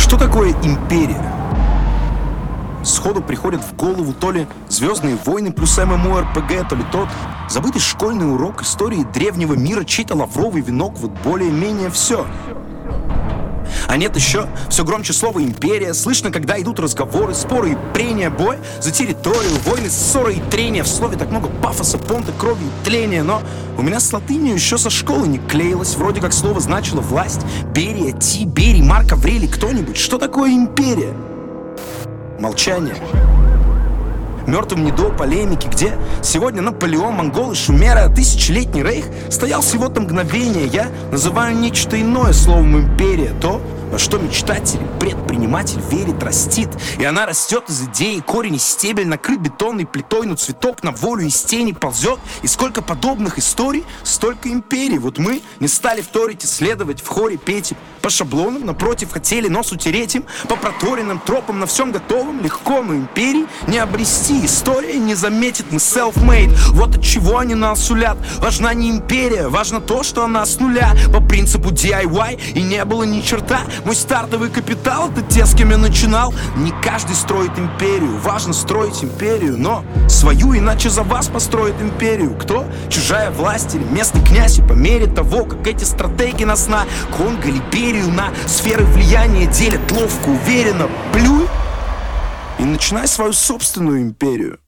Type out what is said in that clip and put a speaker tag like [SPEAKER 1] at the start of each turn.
[SPEAKER 1] Что такое империя? Сходу приходит в голову то ли «Звездные войны» плюс ММО-РПГ, то ли тот забытый школьный урок истории древнего мира, чей-то лавровый венок, вот более-менее все. А нет, еще все громче слово «империя». Слышно, когда идут разговоры, споры и прения, бой за территорию, войны, ссоры и трения. В слове так много пафоса, понта, крови и тления. Но у меня с латынью еще со школы не клеилось. Вроде как слово значило власть. Берия, Тиберий, Марк Аврелий, кто-нибудь. Что такое империя? Молчание. Мертвым не до полемики, где сегодня Наполеон, монголы, шумеры, а тысячелетний рейх стоял всего-то мгновение. Я называю нечто иное словом империя. То, во что мечтатель, предприниматель верит, растит. И она растет из идеи, корень и стебель накрыт бетонной плитой, но цветок на волю из тени ползет. И сколько подобных историй, столько империй. Вот мы не стали вторить, исследовать, в хоре петь по шаблонам, напротив, хотели нос утереть им по проторенным тропам, на всем готовом легко, но империй не обрести. История не заметит, мы self-made. Вот от чего они нас сулят. Важна не империя, важно то, что она с нуля. По принципу DIY и не было ни черта. Мой стартовый капитал — это те, с кем я начинал. Не каждый строит империю, важно строить империю, но свою, иначе за вас построит империю. Кто? Чужая власть или местный князь. И по мере того, как эти стратеги нас на Конго, Либерию, на сферы влияния делят ловко, уверенно, плюй и начинай свою собственную империю.